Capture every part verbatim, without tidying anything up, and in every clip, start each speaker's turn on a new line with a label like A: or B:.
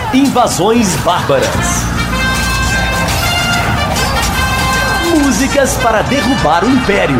A: Invasões Bárbaras. Músicas para derrubar o Império.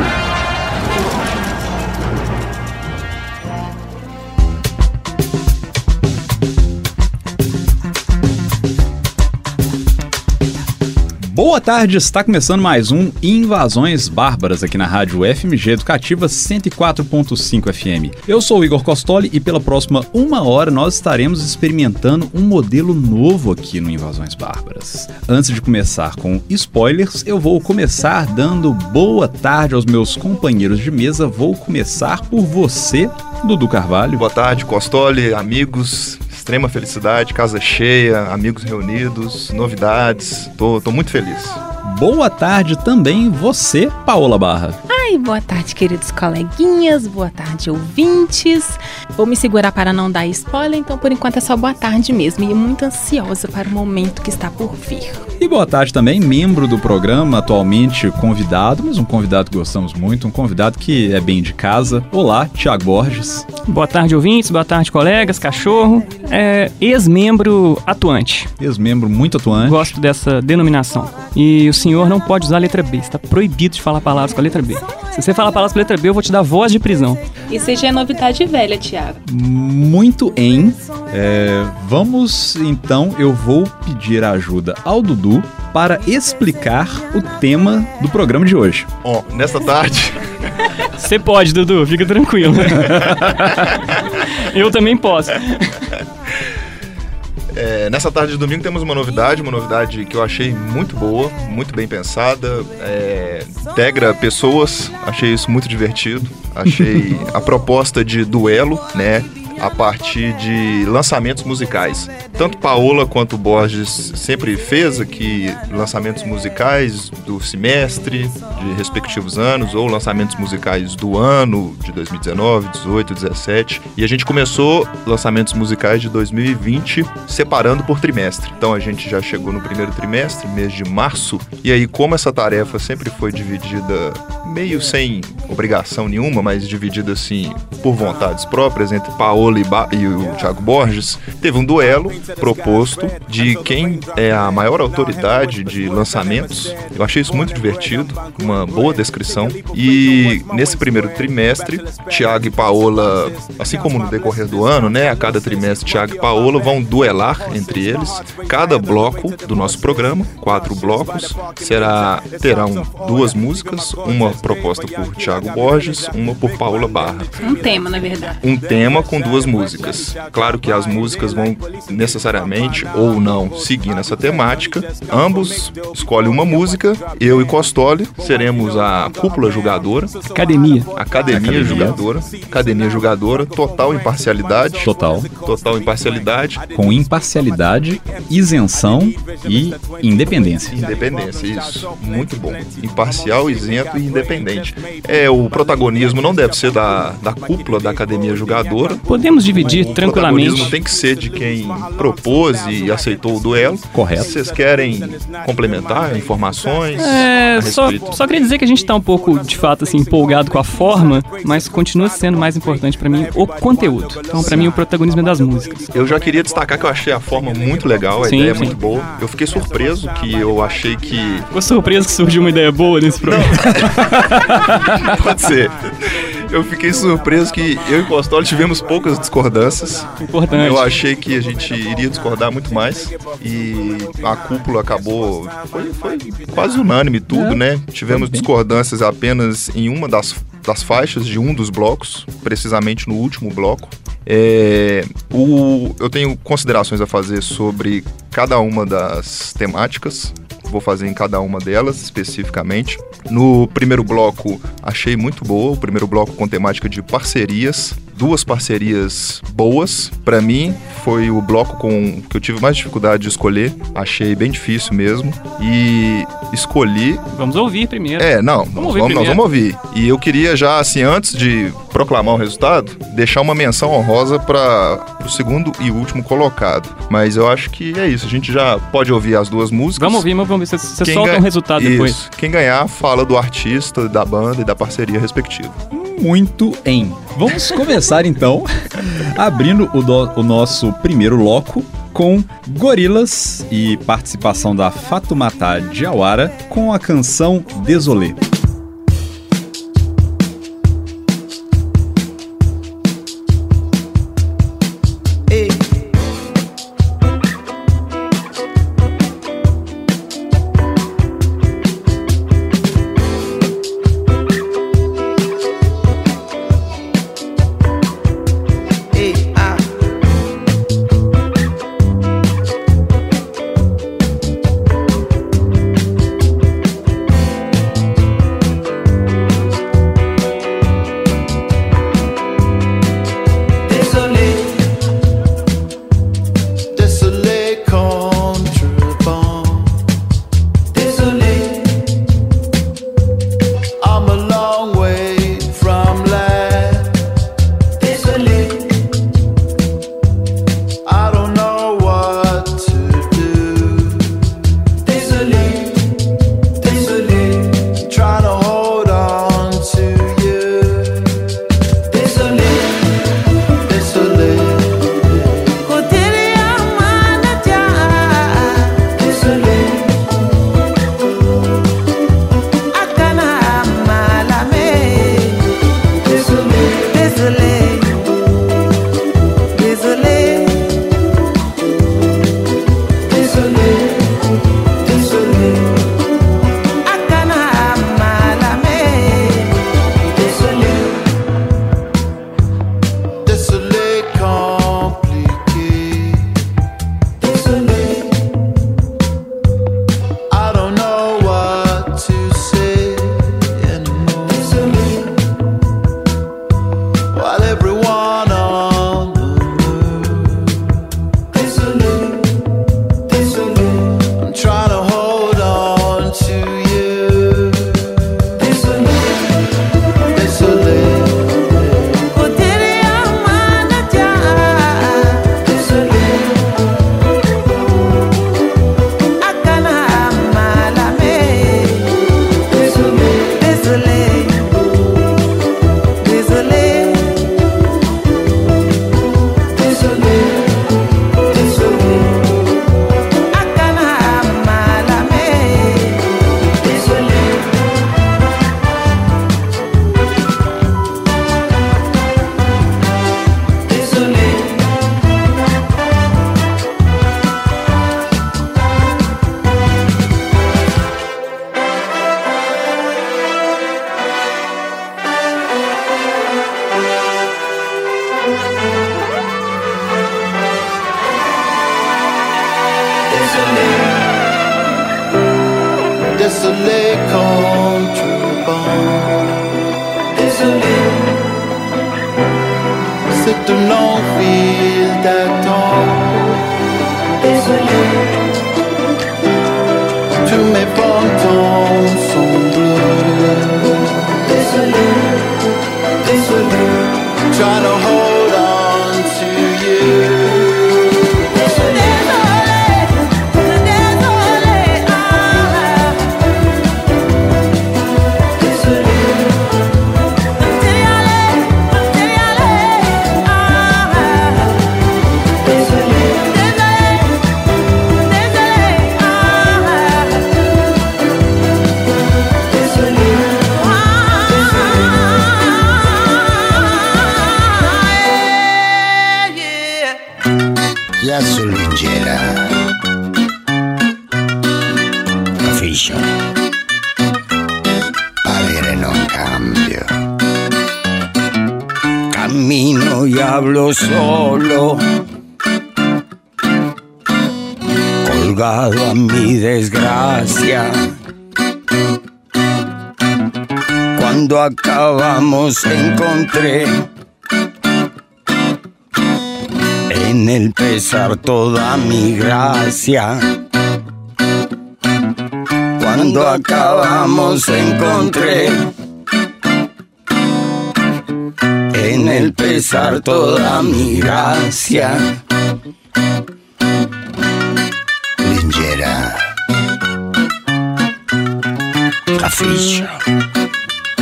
B: Boa tarde, está começando mais um Invasões Bárbaras aqui na Rádio F M G Educativa cento e quatro ponto cinco F M. Eu sou o Igor Costoli e pela próxima uma hora nós estaremos experimentando um modelo novo aqui no Invasões Bárbaras. Antes de começar com spoilers, eu vou começar dando boa tarde aos meus companheiros de mesa. Vou começar por você, Dudu Carvalho.
C: Boa tarde, Costoli, amigos. Extrema felicidade, casa cheia, amigos reunidos, novidades. Tô, tô muito feliz.
B: Boa tarde também você, Paola Barra.
D: Ai, boa tarde, queridos coleguinhas, boa tarde, ouvintes. Vou me segurar para não dar spoiler, então por enquanto é só boa tarde mesmo. E muito ansiosa para o momento que está por vir.
B: E boa tarde também, membro do programa, atualmente convidado, mas um convidado que gostamos muito, um convidado que é bem de casa. Olá, Thiago Borges.
E: Boa tarde, ouvintes, boa tarde, colegas, cachorro. É, ex-membro atuante.
B: Ex-membro muito atuante.
E: Gosto dessa denominação. E o senhor não pode usar a letra B, está proibido de falar palavras com a letra B. Se você falar palavras com a letra B, eu vou te dar voz de prisão.
D: Isso já é novidade velha, Thiago.
B: Muito em. É, vamos, então, eu vou pedir ajuda ao Dudu para explicar o tema do programa de hoje.
C: Ó, oh, nessa tarde...
E: Você pode, Dudu, fica tranquilo. Eu também posso.
C: É, nessa tarde de domingo temos uma novidade, uma novidade que eu achei muito boa, muito bem pensada, é, integra pessoas, achei isso muito divertido, achei a proposta de duelo, né, a partir de lançamentos musicais. Tanto Paola quanto Borges sempre fez aqui lançamentos musicais do semestre, de respectivos anos, ou lançamentos musicais do ano, de dois mil e dezenove, dezoito, dezessete. E a gente começou lançamentos musicais de dois mil e vinte, separando por trimestre. Então a gente já chegou no primeiro trimestre, mês de março, e aí como essa tarefa sempre foi dividida meio sem obrigação nenhuma, mas dividida assim por vontades próprias entre Paola e, ba- e o Thiago Borges, teve um duelo proposto de quem é a maior autoridade de lançamentos. Eu achei isso muito divertido, uma boa descrição. E nesse primeiro trimestre, Thiago e Paola, assim como no decorrer do ano, né, a cada trimestre Thiago e Paola vão duelar entre eles. Cada bloco do nosso programa, quatro blocos, será, terão duas músicas, uma proposta por Thiago Borges, uma por Paola Barra.
D: Um tema, na verdade.
C: Um tema com duas músicas. Claro que as músicas vão necessariamente ou não seguir nessa temática. Ambos escolhem uma música. Eu e Costoli seremos a cúpula julgadora.
E: Academia.
C: Academia, Academia. julgadora. Academia julgadora. Total imparcialidade.
B: Total.
C: Total imparcialidade.
B: Com imparcialidade, isenção e independência.
C: Independência, isso. Muito bom. Imparcial, isento e independente. É, o protagonismo não deve ser da, da cúpula da Academia julgadora.
E: Podemos dividir
C: o
E: tranquilamente.
C: O protagonismo tem que ser de quem propôs e aceitou o duelo.
B: Correto.
C: Vocês querem complementar informações?
E: É, só, só queria dizer que a gente tá um pouco, de fato, assim, empolgado com a forma, mas continua sendo mais importante pra mim o conteúdo. Então, pra mim, o protagonismo é das músicas.
C: Eu já queria destacar que eu achei a forma muito legal, a
E: sim,
C: ideia
E: sim.
C: é muito boa. Eu fiquei surpreso que eu achei que...
E: Ficou surpreso que surgiu uma ideia boa nesse programa?
C: Pode ser. Eu fiquei surpreso que eu e Costoli tivemos poucas discordâncias.
E: Importante.
C: Eu achei que a gente iria discordar muito mais. E a cúpula acabou... Foi, foi quase unânime tudo, é. né? Tivemos discordâncias apenas em uma das, das faixas de um dos blocos, precisamente no último bloco. É, o, eu tenho considerações a fazer sobre cada uma das temáticas. Vou fazer em cada uma delas especificamente. No primeiro bloco, achei muito boa. O primeiro bloco com temática de parcerias. Duas parcerias boas. Pra mim, foi o bloco com que eu tive mais dificuldade de escolher. Achei bem difícil mesmo. E escolhi...
E: Vamos ouvir primeiro.
C: É, não.
E: Vamos
C: nós,
E: ouvir
C: vamos, nós
E: primeiro.
C: vamos ouvir. E eu queria já, assim, antes de proclamar o resultado, deixar uma menção honrosa para o segundo e último colocado. Mas eu acho que é isso. A gente já pode ouvir as duas músicas.
E: Vamos ouvir, mas vamos ver. Você
C: Quem
E: solta
C: ganha...
E: um resultado
C: isso.
E: depois.
C: Quem ganhar, fala do artista, da banda e da parceria respectiva.
B: Muito em. Vamos começar então, abrindo o, do, o nosso primeiro bloco com Gorillaz e participação da Fatoumata Diawara com a canção Désolé.
F: Désolé contrebande. Désolé, c'est une longue file d'attente. Désolé, tous mes pantons sont bleus. Désolé, désolé, try to hold on to you.
G: La Solingera Capisci? Parere non cambio. Cammino y hablo solo, colgado a mi desgracia. Cuando acabamos encontré en el pesar toda mi gracia. Cuando acabamos encontré en el pesar toda mi gracia. Lingera, capisci?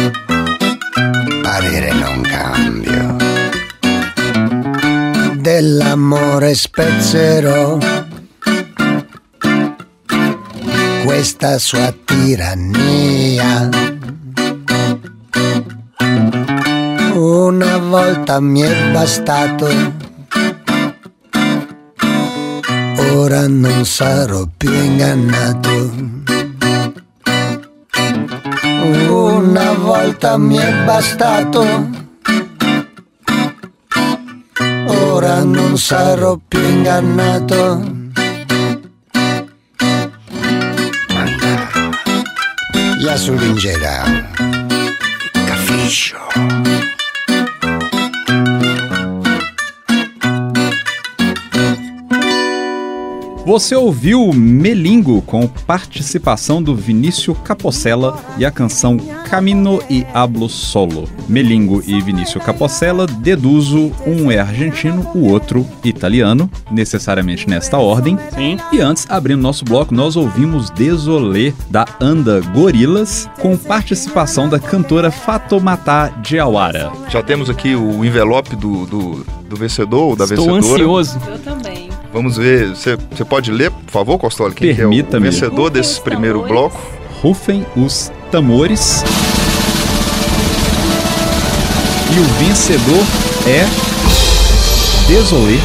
G: Parere non cambio. Del
H: l'amore spezzerò questa sua tirannia. Una volta mi è bastato, ora non sarò più ingannato. Una volta mi è bastato, ora non sarò più ingannato. Yasu vincerà, capisco.
B: Você ouviu Melingo com participação do Vinícius Capocella e a canção Camino e Hablo Solo. Melingo e Vinícius Capocella, deduzo, um é argentino, o outro italiano, necessariamente nesta ordem.
E: Sim.
B: E antes, abrindo nosso bloco, nós ouvimos Désolé, da Anda Gorilas, com participação da cantora Fatoumata Diawara.
C: Já temos aqui o envelope do, do, do vencedor ou da
E: Estou
C: vencedora.
E: ansioso.
D: Eu também.
C: Vamos ver, você pode ler, por favor, Costoli, quem que é o
B: Permita-me.
C: vencedor desse primeiro
D: tambores.
C: bloco?
B: Rufem os tambores. E o vencedor é Désolé,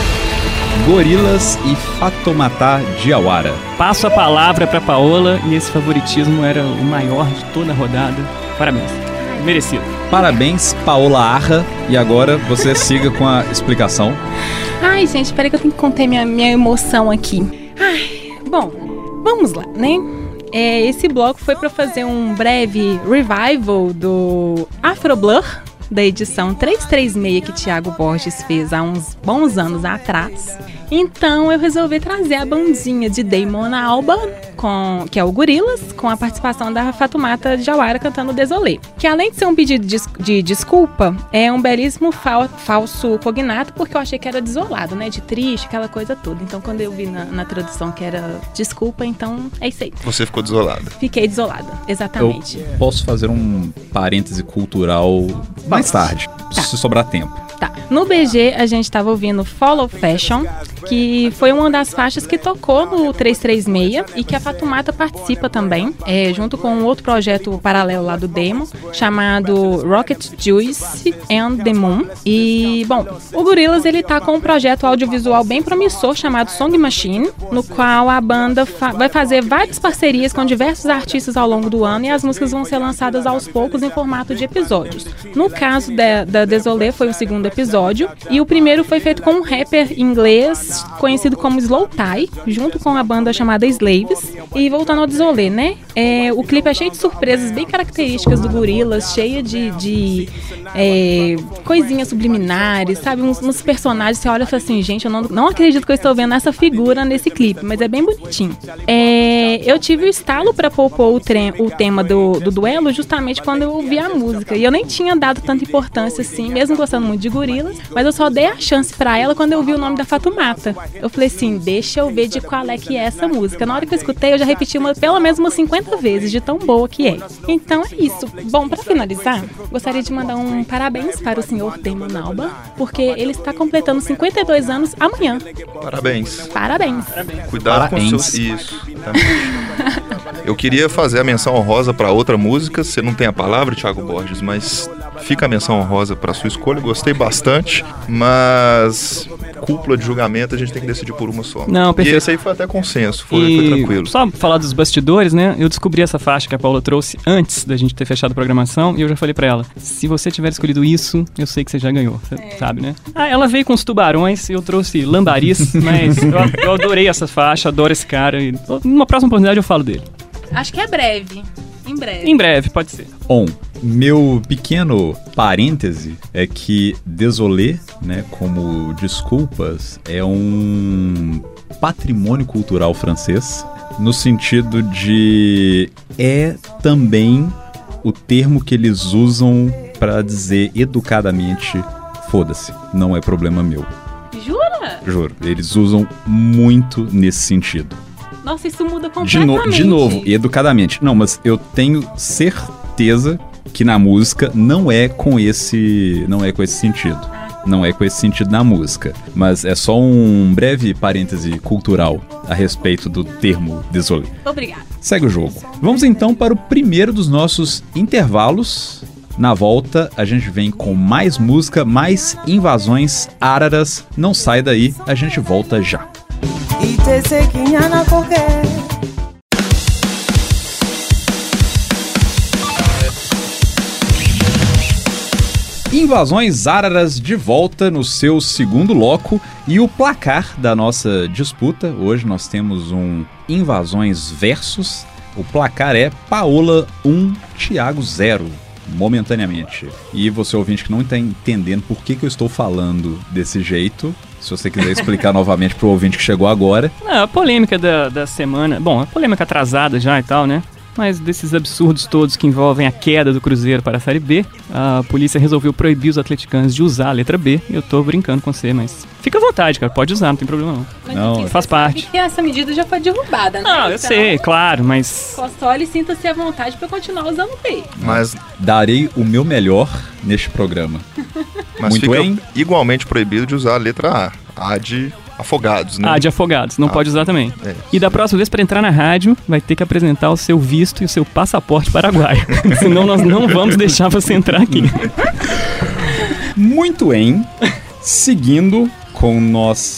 B: Gorilas e Fatoumata Diawara.
E: Passo a palavra para Paola e esse favoritismo era o maior de toda a rodada. Parabéns. Merecido.
B: Parabéns, Paola Arra. E agora você siga com a explicação.
D: Ai, gente, peraí que eu tenho que conter minha, minha emoção aqui. Ai, bom, vamos lá, né? É, esse bloco foi para fazer um breve revival do Afro Blur, da edição trezentos e trinta e seis que Thiago Borges fez há uns bons anos atrás. Então eu resolvi trazer a bandinha de Damon Albarn, com, que é o Gorilas, com a participação da Fatoumata Diawara cantando Désolé. Que além de ser um pedido de, de desculpa, é um belíssimo fal, falso cognato, porque eu achei que era desolado, né? De triste, aquela coisa toda. Então quando eu vi na, na tradução que era desculpa, então é isso aí.
C: Você ficou desolada.
D: Fiquei desolada, exatamente.
B: Eu posso fazer um parêntese cultural mais tarde,
D: Tá.
B: se sobrar tempo.
D: Tá. No B G, a gente estava ouvindo Follow Fashion, que foi uma das faixas que tocou no trezentos e trinta e seis e que a Fatoumata participa também, é, junto com um outro projeto paralelo lá do Demo, chamado Rocket Juice and the Moon. E, bom, o Gorilas, ele tá com um projeto audiovisual bem promissor chamado Song Machine, no qual a banda fa- vai fazer várias parcerias com diversos artistas ao longo do ano e as músicas vão ser lançadas aos poucos em formato de episódios. No caso da, da Désolé, foi o segundo episódio, e o primeiro foi feito com um rapper inglês conhecido como Slow Tie, junto com a banda chamada Slaves. E voltando ao Désolé, né? É, o clipe é cheio de surpresas bem características do Gorilas, cheia de, de é, coisinhas subliminares, sabe? Uns, uns personagens, você olha e fala assim, gente, eu não, não acredito que eu estou vendo essa figura nesse clipe, mas é bem bonitinho. É, eu tive o estalo pra pôr o, tre- o tema do, do duelo justamente quando eu ouvi a música, e eu nem tinha dado tanta importância assim, mesmo gostando muito de Gorilas, mas eu só dei a chance pra ela quando eu vi o nome da Fatoumata. Eu falei assim, deixa eu ver de qual é que é essa música. Na hora que eu escutei, eu já repeti uma, pelo menos umas cinquenta vezes, de tão boa que é. Então é isso. Bom, pra finalizar, gostaria de mandar um parabéns para o senhor Damon Albarn, porque ele está completando cinquenta e dois anos amanhã.
C: Parabéns.
D: Parabéns.
C: Cuidado
B: Parabéns.
C: com seus... Isso, exatamente. Eu queria fazer a menção honrosa para outra música, você não tem a palavra, Thiago Borges, mas fica a menção honrosa para sua escolha, gostei bastante, mas cúpula de julgamento a gente tem que decidir por uma só.
E: Não, perfeito.
C: E esse aí foi até consenso, foi,
E: E
C: foi tranquilo.
E: só falar dos bastidores, né? Eu descobri essa faixa que a Paula trouxe antes da gente ter fechado a programação e eu já falei pra ela, se você tiver escolhido isso, eu sei que você já ganhou, você
D: É.
E: sabe, né? Ah, ela veio com os tubarões e eu trouxe lambaris, mas eu, eu adorei essa faixa, adoro esse cara e numa próxima oportunidade eu falo dele.
D: Acho que é breve. Em breve.
E: Em breve, pode ser.
B: Bom, meu pequeno parêntese é que Désolé, né, como desculpas, é um patrimônio cultural francês, no sentido de é também o termo que eles usam para dizer educadamente foda-se, não é problema meu.
D: Jura?
B: Juro, eles usam muito nesse sentido.
D: Nossa, isso muda
B: De, no-
D: completamente.
B: de novo, educadamente. Não, mas eu tenho certeza que na música não é com esse, não é com esse sentido.
D: Ah,
B: Não é com esse sentido na música, mas é só um breve parêntese cultural a respeito do termo désolé.
D: Obrigada.
B: Segue o jogo. Vamos então para o primeiro dos nossos intervalos. Na volta, a gente vem com mais música, mais invasões áraras. Não sai daí, a gente volta já. Invasões áraras de volta no seu segundo bloco e o placar da nossa disputa. Hoje nós temos um Invasões versus. O placar é Paola um, Thiago zero, momentaneamente. E você ouvinte que não está entendendo por que, que eu estou falando desse jeito, se você quiser explicar novamente pro ouvinte que chegou agora.
E: Não, a polêmica da, da semana, bom, a polêmica atrasada já e tal, né? Mas desses absurdos todos que envolvem a queda do Cruzeiro para a Série B, a polícia resolveu proibir os atleticanos de usar a letra B. Eu tô brincando com você, mas fica à vontade, cara. Pode usar, não tem problema não.
D: Mas
B: Não,
D: aqui,
E: faz
D: você
E: parte.
D: sabe que essa medida já foi derrubada, né?
E: Não, eu
D: Então,
E: sei, claro, mas...
D: Costoli, sinta-se à vontade para continuar usando o B.
C: Mas,
B: Darei o meu melhor neste programa.
C: mas
B: Muito
C: fica
B: bem.
C: igualmente proibido de usar a letra A. A de afogados, né?
E: Ah, de afogados, não
C: Ah,
E: pode usar também.
C: é.
E: E da próxima vez, para entrar na rádio, vai ter que apresentar o seu visto e o seu passaporte paraguaio. Senão nós não vamos deixar você entrar aqui.
B: Muito bem. Seguindo com o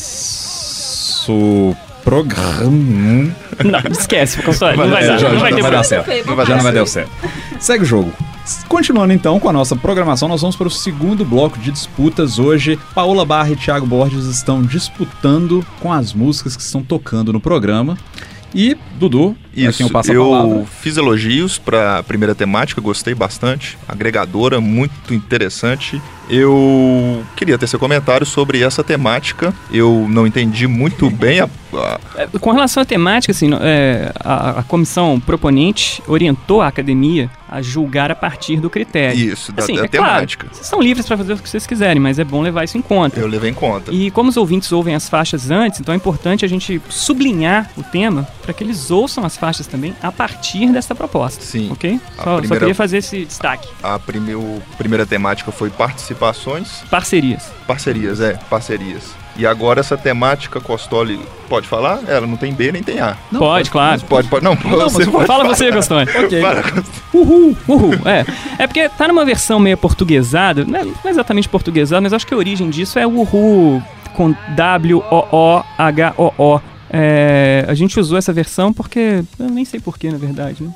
B: nosso programa.
E: Não, esquece, Costoli, não vai
B: É,
E: dar,
B: já-
E: não
B: já
E: vai ter
B: não vai dar
E: problema.
B: certo.
C: Não vai
B: Já
C: dar
B: não vai dar
C: certo.
B: certo. Segue o jogo. Continuando então com a nossa programação, nós vamos para o segundo bloco de disputas. Hoje, Paola Barra e Thiago Borges estão disputando com as músicas que estão tocando no programa. E, Dudu, pra
C: Isso,
B: quem eu passo a
C: eu
B: palavra.
C: fiz elogios para a primeira temática, gostei bastante, agregadora, muito interessante. Eu queria ter seu comentário sobre essa temática, eu não entendi muito bem a... a-
E: É, com relação à temática, assim, é, a, a comissão proponente orientou a academia a julgar a partir do critério.
C: Isso, da,
E: assim,
C: da
E: é claro,
C: temática.
E: vocês são livres para fazer o que vocês quiserem, mas é bom levar isso em conta.
C: Eu levei em conta.
E: E como os ouvintes ouvem as faixas antes, então é importante a gente sublinhar o tema para que eles ouçam as faixas também a partir dessa proposta.
C: Sim.
E: Ok?
C: A
E: Só, só
C: primeira-
E: queria fazer esse destaque.
C: A prime- o- primeira temática foi participações,
E: Parcerias.
C: parcerias, é, parcerias. E agora essa temática, Costoli, pode falar? Ela não tem B nem tem A.
E: pode, claro.
C: Pode, pode, não, você pode
E: Fala
C: falar.
E: você, Gastone.
B: Ok.
C: Para.
E: Uhul, uhul, é. É porque tá numa versão meio portuguesada, não é, não é exatamente portuguesada, mas acho que a origem disso é o uhul com W O O H O O. É, a gente usou essa versão porque... Eu nem sei porquê, na verdade, né?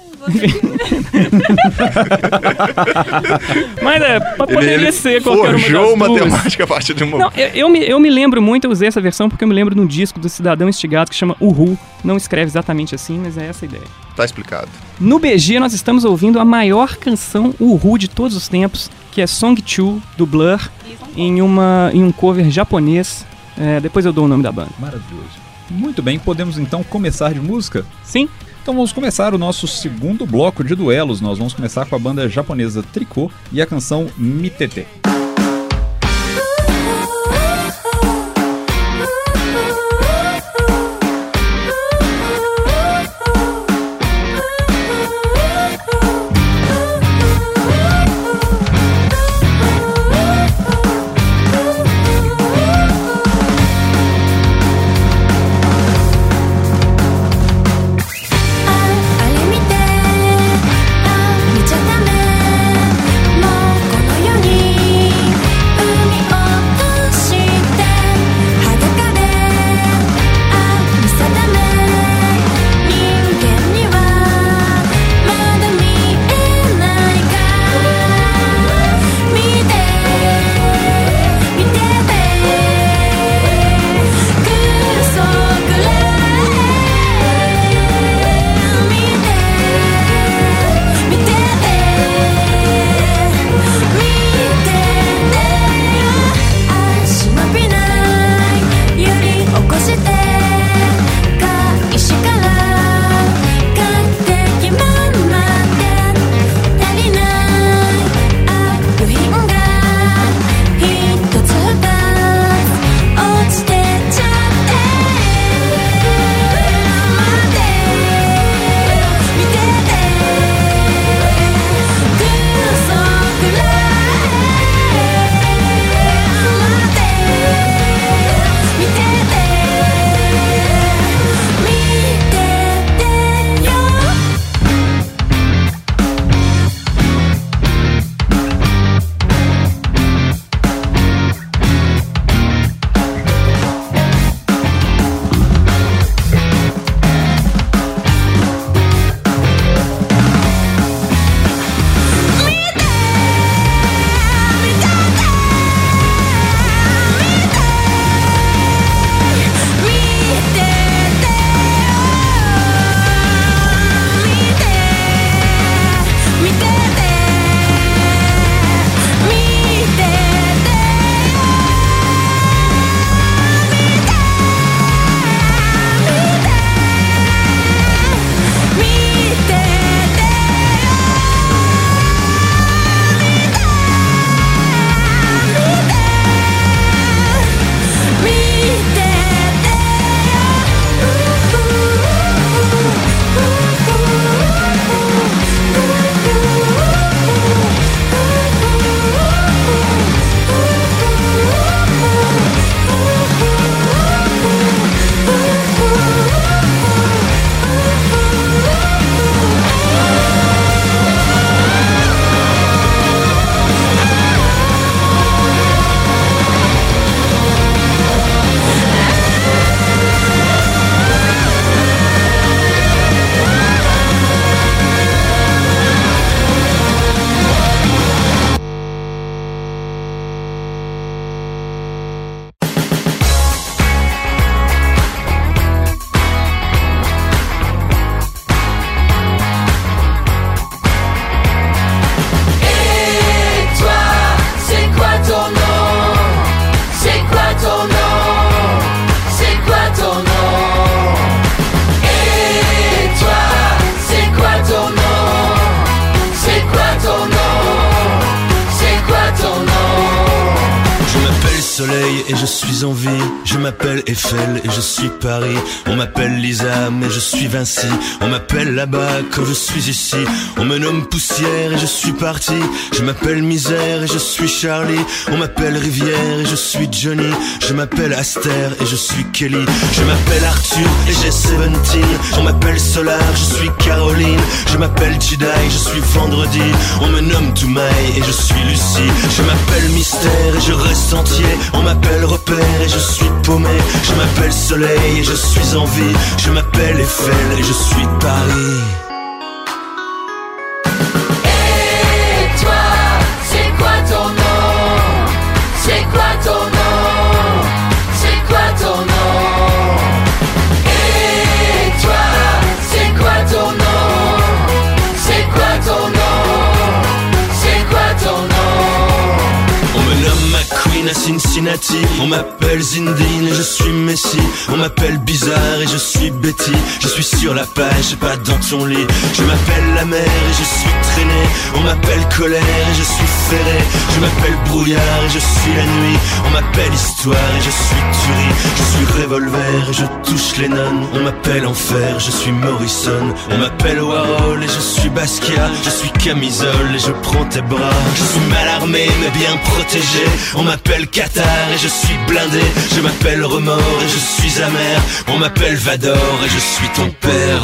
E: Mas é, poderia
C: Ele, ele
E: ser qualquer uma
C: forjou
E: das
C: uma
E: duas.
C: temática a partir de uma...
E: Não, eu, eu, me, eu me lembro muito, eu usei essa versão porque eu me lembro de um disco do Cidadão Instigado que chama Uhul. Não escreve exatamente assim, mas é essa a ideia.
C: Tá explicado.
E: No B G nós estamos ouvindo a maior canção Uhul de todos os tempos, que é Song two, do Blur, em, uma, em um cover japonês. É, depois eu dou o nome da banda.
B: Maravilhoso. Muito bem, podemos então começar de música?
E: Sim?
B: Então vamos começar o nosso segundo bloco de duelos. Nós vamos começar com a banda japonesa Tricô e a canção Mitete.
I: 「あれ見てあ見ちゃダメ」「もうこの世に soleil et je suis en vie. Je m'appelle Eiffel et je suis Paris. On m'appelle Lisa mais je suis Vinci. On m'appelle là-bas quand je suis ici. On me nomme poussière et je suis parti. Je m'appelle misère et je suis Charlie. On m'appelle rivière et je suis Johnny. Je m'appelle Aster et je suis Kelly. Je m'appelle Arthur et j'ai seventeen. On m'appelle Solar, je suis Caroline. Je m'appelle Jedi, je suis Vendredi. On me nomme Toumaï et je suis Lucie. Je m'appelle Mystère et je reste entier. On m'appelle Repère et je suis paumé. Je m'appelle Soleil et je suis en vie. Je m'appelle Eiffel et je suis Paris.
F: Et toi, c'est quoi ton nom? C'est quoi ton nom? C'est quoi ton nom? Et toi, c'est quoi ton nom? C'est quoi ton nom? C'est quoi ton nom?
I: On me nomme McQueen à Cincinnati. On m'appelle Zindine et je suis Messi. On m'appelle Bizarre et je suis Betty. Je suis sur la page, pas dans ton lit. Je m'appelle la mer et je suis traîné. On m'appelle Colère et je suis ferré. Je m'appelle Brouillard et je suis la nuit. On m'appelle Histoire et je suis Tuerie. Je suis Revolver et je touche les nonnes. On m'appelle Enfer, je suis Morrison. On m'appelle Warhol et je suis Basquiat. Je suis Camisole et je prends tes bras. Je suis mal armé mais bien protégé. On m'appelle Qatar et je suis blindé. Je m'appelle Remords et je suis amer. On m'appelle Vador et je suis ton père.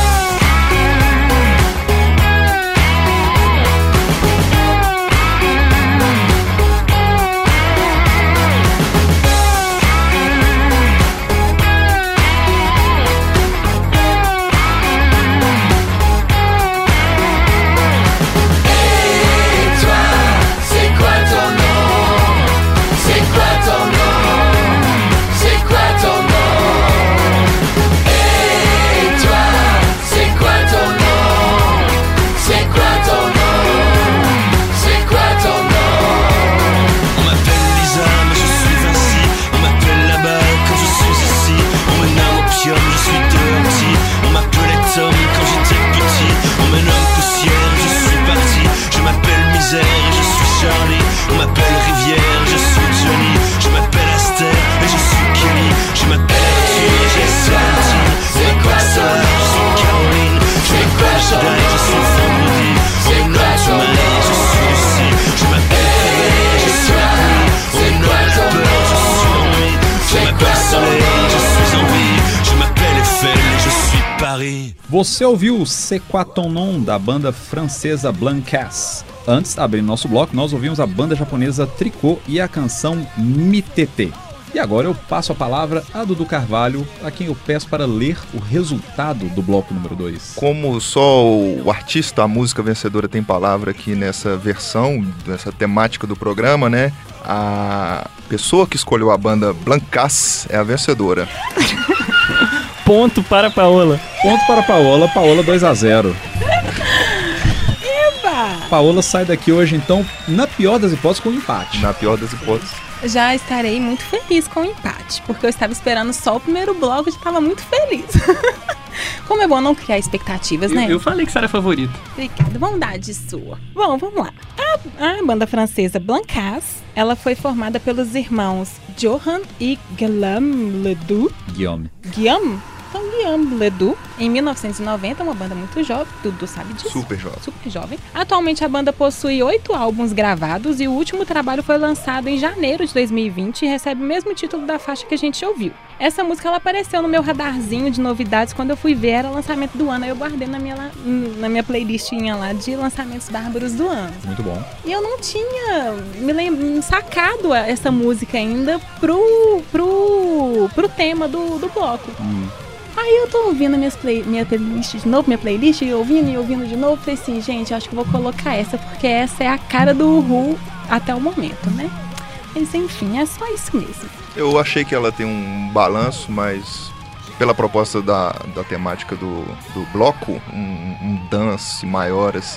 B: Você ouviu C'est quoi ton nom, da banda francesa Blancas. Antes, abrindo nosso bloco, nós ouvimos a banda japonesa Tricô e a canção Mitete. E agora eu passo a palavra a Dudu Carvalho, a quem eu peço para ler o resultado do bloco número dois.
C: Como só o artista, a música vencedora tem palavra aqui nessa versão, nessa temática do programa, né? A pessoa que escolheu a banda Blancas é a vencedora.
E: Ponto para a Paola.
B: Ponto para a Paola, Paola dois a zero.
D: Eba!
B: Paola sai daqui hoje, então, na pior das hipóteses, com empate.
C: Na pior das hipóteses.
D: Já estarei muito feliz com o empate, porque eu estava esperando só o primeiro bloco e já estava muito feliz. Como é bom não criar expectativas, né?
E: Eu, eu falei que você era favorito.
D: Obrigada, bondade sua. Bom, vamos lá. A, a banda francesa Blancas, ela foi formada pelos irmãos Johan e Guillaume Ledoux.
B: Guillaume.
D: Guillaume? Então, Guillaume Ledoux, em mil novecentos e noventa, uma banda muito jovem, Dudu sabe disso.
C: Super jovem.
D: Super jovem. Atualmente a banda possui oito álbuns gravados e o último trabalho foi lançado em janeiro de dois mil e vinte e recebe o mesmo título da faixa que a gente ouviu. Essa música ela apareceu no meu radarzinho de novidades quando eu fui ver, era lançamento do ano, aí eu guardei na minha, na minha playlistinha lá de lançamentos bárbaros do ano.
B: Muito bom.
D: E eu não tinha me lem- sacado essa música ainda pro, pro, pro tema do, do bloco.
B: Hum.
D: Aí eu tô ouvindo minhas play, minha playlist de novo, minha playlist, e ouvindo e ouvindo de novo, falei assim, gente, eu acho que eu vou colocar essa, porque essa é a cara do Uhu até o momento, né? Mas enfim, é só isso mesmo.
C: Eu achei que ela tem um balanço, mas pela proposta da, da temática do, do bloco, um, um dance maior assim,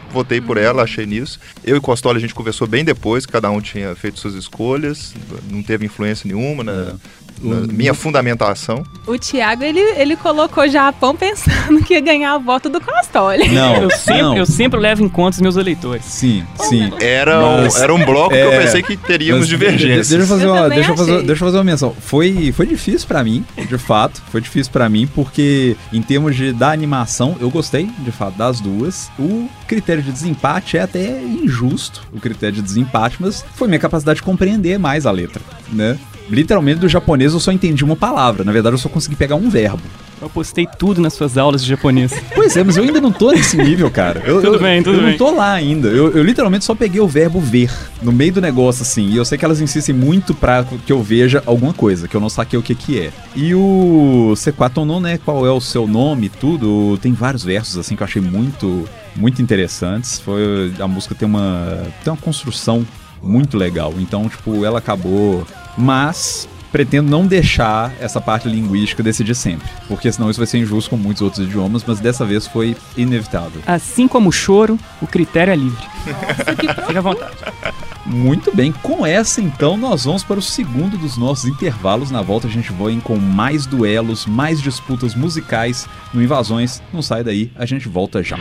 C: votei por ela, achei nisso. Eu e Costoli a gente conversou bem depois, cada um tinha feito suas escolhas, não teve influência nenhuma na,
B: É.
C: na minha fundamentação.
D: O Thiago, ele, ele colocou Japão pensando que ia ganhar o voto do Costoli.
B: Não,
E: Eu sempre,
B: não.
E: eu sempre levo em conta os meus eleitores.
B: Sim, sim.
C: Era,
B: Mas-
C: um, era um bloco que eu
B: É,
C: pensei que teríamos
B: Mas
C: divergências.
B: Deixa eu fazer
D: Eu
B: uma,
D: também
B: deixa eu fazer,
D: achei.
B: deixa eu fazer uma menção. Foi, foi difícil pra mim, de fato. Foi difícil pra mim, porque em termos de, da animação, eu gostei, de fato, das duas. O critério de desempate é até injusto, o critério de desempate, mas foi minha capacidade de compreender mais a letra, né? Literalmente, do japonês eu só entendi uma palavra. Na verdade, eu só consegui pegar um verbo.
E: Eu postei tudo nas suas aulas de japonês.
B: Pois é, mas eu ainda não tô nesse nível, cara. Eu,
E: Tudo
B: eu-
E: bem, tudo
B: eu
E: bem.
B: não tô lá ainda. Eu, eu literalmente só peguei o verbo ver no meio do negócio, assim. E eu sei que elas insistem muito pra que eu veja alguma coisa, que eu não saquei o que que é. E o Sequatono, né, qual é o seu nome e tudo, tem vários versos, assim, que eu achei muito, muito interessantes. Foi, a música tem uma, tem uma construção muito legal. Então, tipo, ela acabou... Mas... pretendo não deixar essa parte linguística decidir sempre, porque senão isso vai ser injusto com muitos outros idiomas, mas dessa vez foi inevitável.
E: Assim como o choro, o critério é livre. Fica à vontade.
B: Muito bem, com essa então nós vamos para o segundo dos nossos intervalos. Na volta a gente vai com mais duelos, mais disputas musicais no Invasões. Não sai daí, a gente volta já.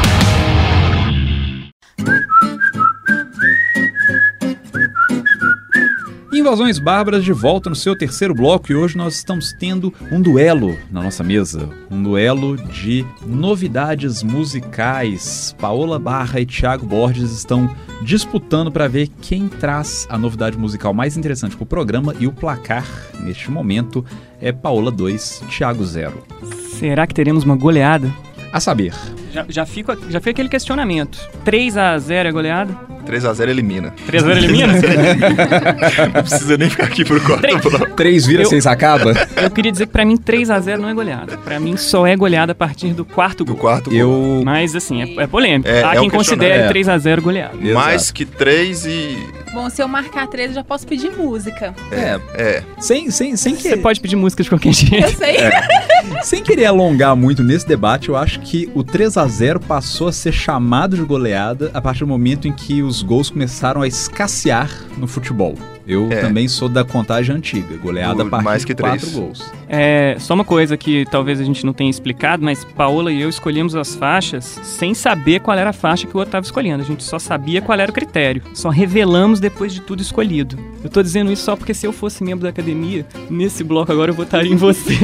B: Invasões Bárbaras de volta no seu terceiro bloco, e hoje nós estamos tendo um duelo na nossa mesa, um duelo de novidades musicais. Paola Barra e Thiago Borges estão disputando para ver quem traz a novidade musical mais interessante para o programa, e o placar neste momento é Paola dois, Thiago zero.
E: Será que teremos uma goleada?
B: A saber,
E: Já, já, fico, já fica aquele questionamento. três a zero é goleada?
C: três a zero elimina.
E: três a zero elimina?
C: Não precisa nem ficar aqui pro quarto
E: Três.
C: bloco.
B: três vira,
E: Eu-
B: seis acaba?
E: Eu queria dizer que pra mim três a zero não é goleada. Pra mim só é goleada a partir do quarto
C: Do
E: gol.
C: quarto gol.
B: Eu...
E: Mas assim, é, é polêmico.
C: É-
E: Há
C: é um
E: quem considere
B: questionamento.
E: três a zero goleada.
C: Mais
B: Exato.
C: que três e...
D: Bom, se eu marcar três, eu já posso pedir música.
B: É,
C: É,
B: sem, sem, sem
E: Você
B: que...
E: pode pedir música de qualquer
D: Eu
E: jeito.
D: sei.
B: Sem querer alongar muito nesse debate, eu acho que o três a zero passou a ser chamado de goleada a partir do momento em que os gols começaram a escassear no futebol. Eu
C: É.
B: também sou da contagem antiga, goleada
C: Do-
B: a partir
C: mais que
B: de quatro
C: três.
B: gols.
E: É, só uma coisa que talvez a gente não tenha explicado, mas Paola e eu escolhemos as faixas sem saber qual era a faixa que o outro estava escolhendo. A gente só sabia qual era o critério. Só revelamos depois de tudo escolhido. Eu tô dizendo isso só porque se eu fosse membro da academia, nesse bloco agora eu votaria em você.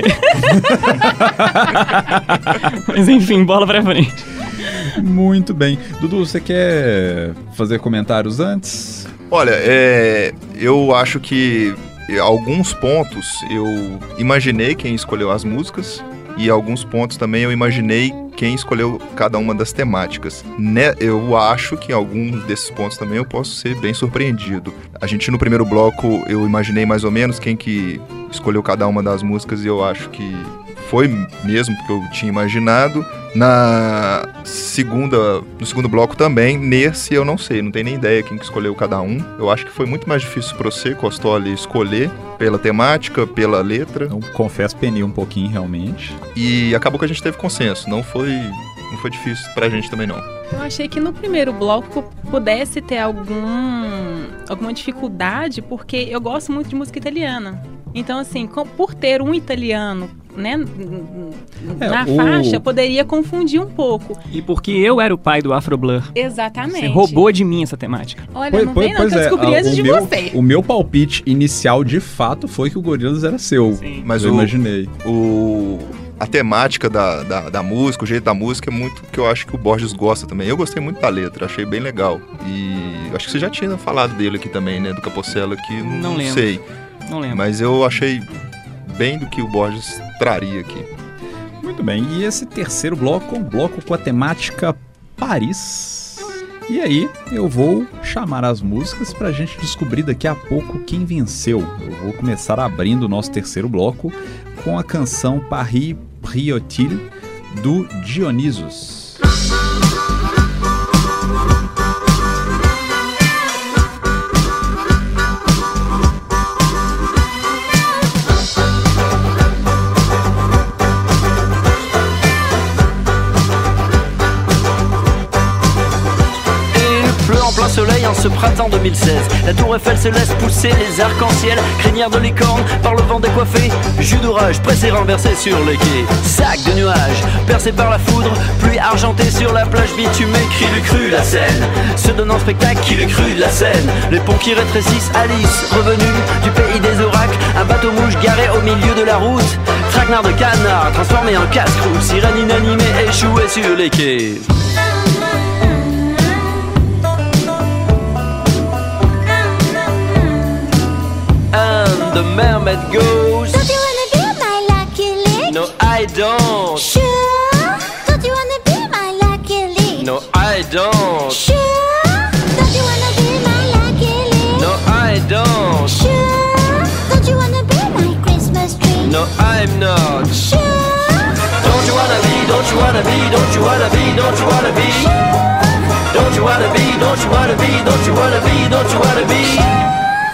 E: Mas enfim, bola pra frente.
B: Muito bem. Dudu, você quer fazer comentários antes?
C: olha, é, eu acho que em alguns pontos eu imaginei quem escolheu as músicas e alguns pontos também eu imaginei quem escolheu cada uma das temáticas. Né, eu acho que em alguns desses pontos também eu posso ser bem surpreendido. A gente no primeiro bloco eu imaginei mais ou menos quem que escolheu cada uma das músicas e eu acho que foi mesmo que eu tinha imaginado. Na segunda, no segundo bloco também, nesse eu não sei, não tenho nem ideia quem que escolheu cada um. Eu acho que foi muito mais difícil para você, Costoli, escolher pela temática, pela letra.
B: Eu confesso, penei um pouquinho realmente.
C: E acabou que a gente teve consenso, não foi, não foi difícil pra gente também não.
D: Eu achei que no primeiro bloco pudesse ter algum, alguma dificuldade, porque eu gosto muito de música italiana. Então, assim, com- por ter um italiano, né, n- n-
B: É,
D: na
B: o-
D: faixa, poderia confundir um pouco.
E: E porque eu era o pai do Afro Blur.
D: Exatamente.
E: Você roubou de mim essa temática.
D: Olha, não vem não, que eu descobri
B: ah,
D: antes
B: o
D: de
B: meu,
D: você.
B: o meu palpite inicial de fato foi que o Gorillaz era seu.
E: Sim.
C: Mas
B: eu
C: o-
B: imaginei.
C: O, a temática da, da, da música, o jeito da música é muito que eu acho que o Borges gosta também. Eu gostei muito da letra, achei bem legal. E acho que você já tinha falado dele aqui também, né, do Capocella, que
E: Não
C: não
E: lembro.
C: sei.
E: Não lembro.
C: Mas eu achei bem do que o Borges traria aqui.
B: Muito bem, e esse terceiro bloco é um bloco com a temática Paris. E aí, eu vou chamar as músicas pra gente descobrir daqui a pouco quem venceu. Eu vou começar abrindo o nosso terceiro bloco com a canção Paris Briotil, do Dionysos.
J: ce printemps deux mille seize. La tour Eiffel se laisse pousser les arcs-en-ciel, crinière de licorne par le vent décoiffé, jus d'orage pressé renversé sur les quais. Sac de nuages percé par la foudre, pluie argentée sur la plage bitumée, crie le cru la Seine, se donne en spectacle qui le cru de la Seine. Les ponts qui rétrécissent, Alice revenue du pays des oracles, un bateau mouche garé au milieu de la route, traquenard de canard transformé en casse-croûte, sirène inanimée échouée sur les quais. And the mermaid goes,
K: don't you wanna be my lucky lick?
J: No, I don't.
K: Sure. Don't you wanna be my lucky lick?
J: No, I don't.
K: Sure. Don't you wanna be my lucky lick?
J: No, I don't.
K: Sure. Don't you wanna be my Christmas tree?
J: No, I'm not.
K: Sure.
J: Don't you wanna be, don't you wanna be, don't you wanna be, don't you wanna be? Don't you wanna be, don't you wanna be, don't you wanna be, don't you wanna be?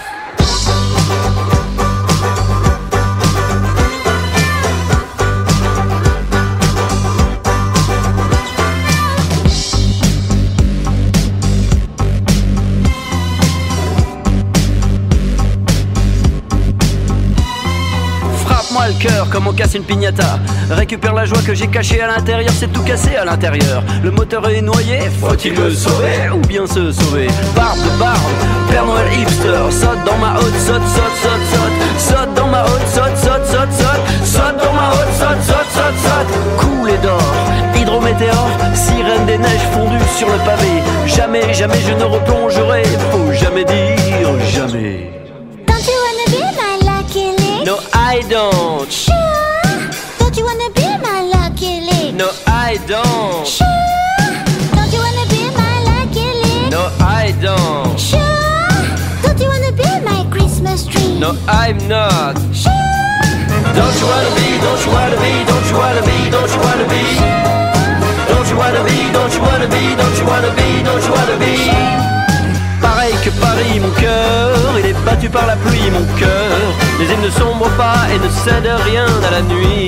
J: Le cœur comme on casse une piñata, récupère la joie que j'ai cachée à l'intérieur, c'est tout cassé à l'intérieur. Le moteur est noyé, faut-il le sauver ou bien se sauver? Barbe de barbe, Père Noël hipster, saute dans ma haute, saute, saute, saute, saute, saute dans ma haute, saute, saute, saute, saute, saute dans ma haute, saute, saute, saute, saute. Coulée d'or, hydrométéore, sirène des neiges fondues sur le pavé. Jamais, jamais je ne replongerai, faut jamais dire jamais.
K: Don't you wanna be my lucky lick?
J: No, I don't.
K: Sure. Don't you wanna be my lucky lick?
J: No, I don't.
K: Sure. Don't you wanna be my lucky lick?
J: No, I don't.
K: Sure. Don't you wanna be my Christmas tree?
J: No, I'm not.
K: Sure.
J: Don't you wanna be, don't you wanna be, don't you wanna be, don't you wanna be? Don't you wanna be, don't you wanna be, don't you wanna be, don't you wanna be? Pareil que Paris, mon cœur, il est battu par la pluie, mon cœur. Mais il ne sombre pas et ne cède rien à la nuit.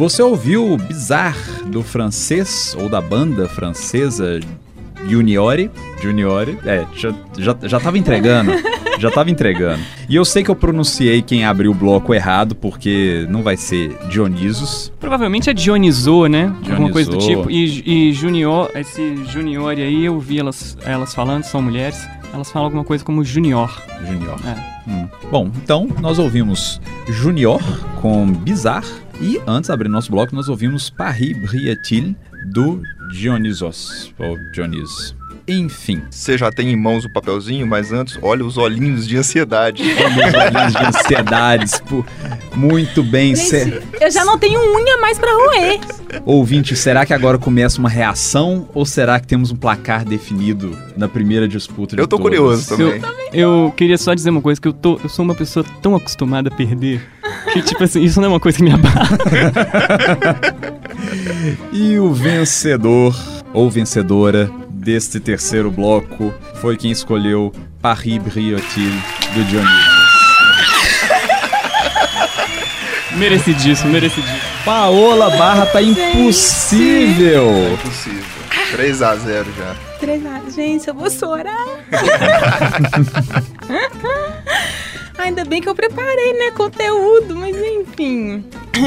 B: Você ouviu Bizarre do francês, ou da banda francesa Juniore? Juniore, é, já, já, já tava entregando, já tava entregando. E eu sei que eu pronunciei quem abriu o bloco errado, porque não vai ser Dionisos.
E: Provavelmente é Dionisou, né?
B: Dionisou.
E: Alguma coisa do tipo. E, e Junior, esse Juniore aí, eu vi elas, elas falando, são mulheres, elas falam alguma coisa como Junior.
B: Junior.
E: É.
B: Hum. Bom, então nós ouvimos Junior com Bizarre e antes, abrindo nosso bloco, nós ouvimos Paris Brille-t-il do Dionysos, ou Dionysos. Enfim.
C: Você já tem em mãos o papelzinho, mas antes, olha os olhinhos de ansiedade.
B: Olha os olhinhos de ansiedades. Pô, muito bem.
D: Gente,
B: Cê...
D: eu já não tenho unha mais pra roer.
B: Ouvinte, será que agora começa uma reação ou será que temos um placar definido na primeira disputa de
C: Eu tô
B: todas?
C: curioso também.
E: Eu, eu queria só dizer uma coisa, que eu, tô, eu sou uma pessoa tão acostumada a perder, que tipo assim, isso não é uma coisa que me abala.
B: E o vencedor ou vencedora deste terceiro bloco foi quem escolheu Paris Brille-t-il do Dionysos.
E: Merecidíssimo, merecidíssimo.
B: Paola Barra tá impossível.
C: É impossível. três a zero já.
D: três a zero. Gente, eu vou chorar. Ainda bem que eu preparei, né, conteúdo, mas enfim.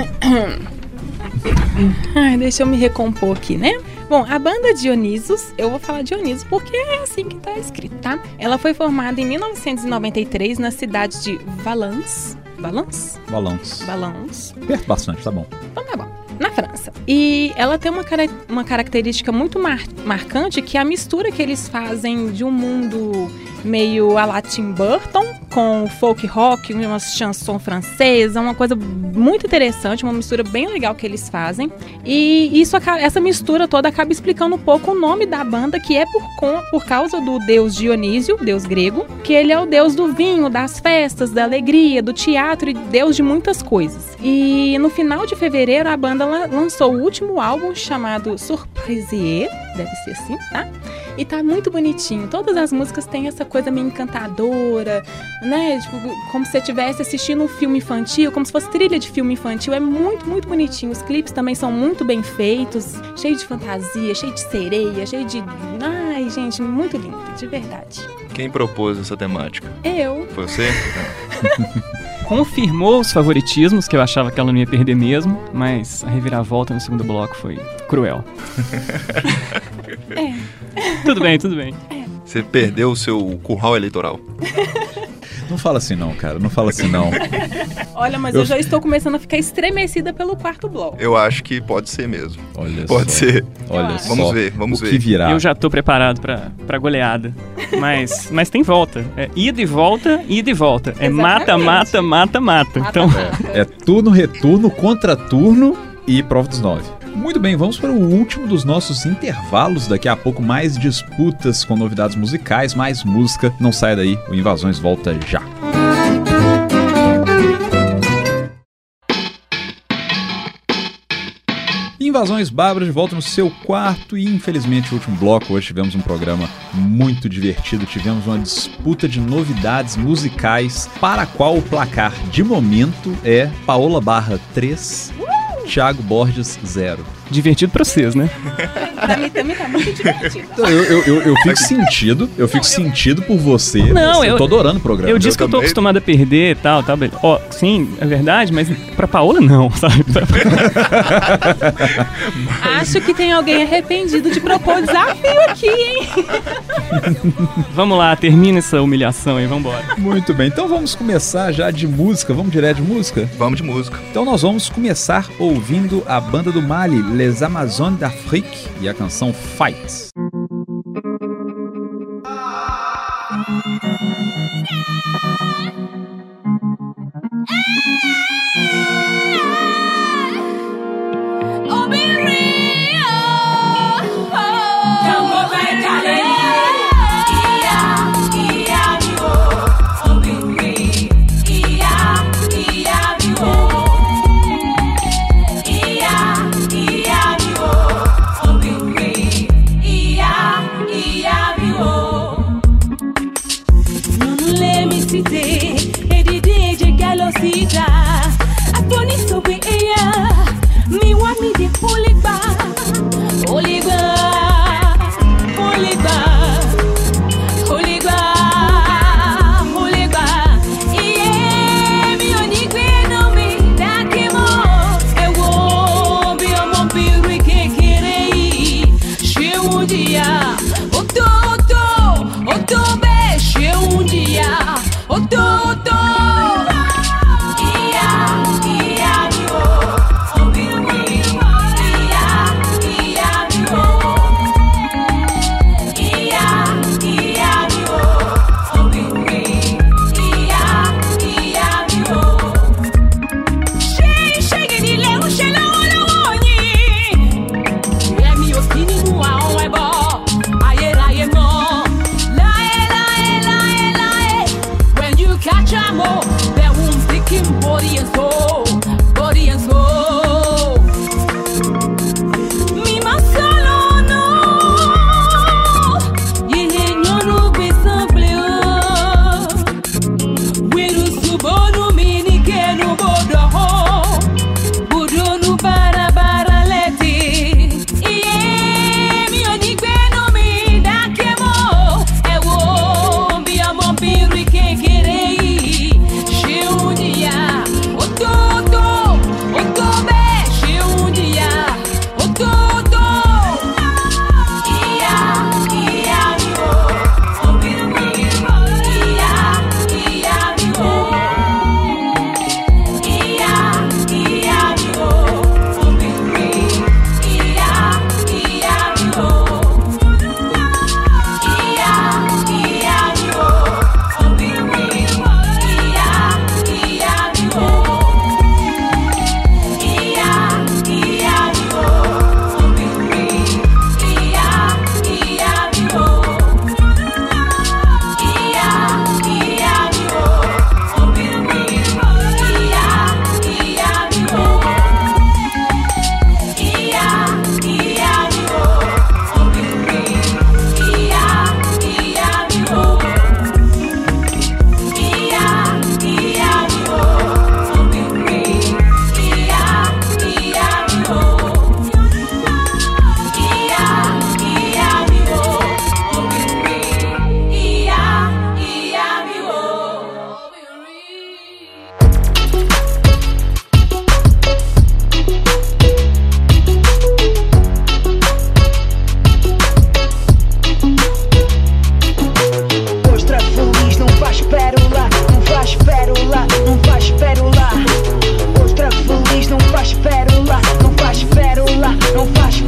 D: Ai, deixa eu me recompor aqui, né? Bom, a banda Dionysos, eu vou falar Dionysos porque é assim que tá escrito, tá? Ela foi formada em mil novecentos e noventa e três na cidade de Valence. Valence?
B: Valence.
D: Valence.
B: Perto bastante, tá bom.
D: Então tá bom. Na França. E ela tem uma, cara- uma característica muito mar- marcante, que é a mistura que eles fazem de um mundo meio a la Tim Burton, com folk rock, uma chanson francesa, uma coisa muito interessante, uma mistura bem legal que eles fazem. E isso, essa mistura toda acaba explicando um pouco o nome da banda, que é por, com, por causa do deus Dionísio, deus grego, que ele é o deus do vinho, das festas, da alegria, do teatro e deus de muitas coisas. E no final de fevereiro, a banda lançou o último álbum chamado Surprisier, deve ser assim, tá? E tá muito bonitinho. Todas as músicas têm essa coisa meio encantadora, né? Tipo, como se você estivesse assistindo um filme infantil, como se fosse trilha de filme infantil. É muito, muito bonitinho. Os clipes também são muito bem feitos, cheio de fantasia, cheio de sereia, cheio de... Ai, gente, muito lindo, de verdade.
C: Quem propôs essa temática?
D: Eu.
C: Foi você?
E: Confirmou os favoritismos, que eu achava que ela não ia perder mesmo, mas a reviravolta no segundo bloco foi cruel.
D: É.
E: Tudo bem, tudo bem.
C: Você perdeu o seu curral eleitoral.
B: Não fala assim não, cara. Não fala assim não.
D: Olha, mas eu... eu já estou começando a ficar estremecida pelo quarto bloco.
C: Eu acho que pode ser mesmo.
B: Olha
C: pode
B: só.
C: ser.
B: Olha só.
C: Vamos ver, vamos
B: o
C: ver.
B: que virá.
E: Eu já tô preparado pra, pra goleada. Mas, mas tem volta. É ida e volta, ida e volta. É mata, mata, mata, mata. Então...
B: É, é turno, retorno, contraturno e prova dos nove. Muito bem, vamos para o último dos nossos intervalos. Daqui a pouco mais disputas com novidades musicais, mais música. Não saia daí, o Invasões volta já. Invasões Bárbaras de volta no seu quarto e infelizmente o último bloco. Hoje tivemos um programa muito divertido, tivemos uma disputa de novidades musicais para a qual o placar de momento é Paola Barra três, Thiago Borges zero.
E: Divertido pra vocês, né?
D: Pra mim também tá muito divertido.
B: Eu, eu, eu, eu fico sentido, eu fico sentido por você.
E: Não,
B: eu,
E: eu
B: eu tô adorando o programa.
E: Eu disse eu que também. Eu tô acostumado a perder e tal, tal. Ó, sim, é verdade, mas pra Paola não, sabe?
D: Acho que tem alguém arrependido de propor desafio aqui, hein?
E: Vamos lá, termina essa humilhação aí, vambora.
B: Muito bem, então vamos começar já de música. Vamos direto de música?
C: Vamos de música.
B: Então nós vamos começar ouvindo a banda do Mali, Les Amazones d'Afrique, e a canção Fight.
F: Yeah.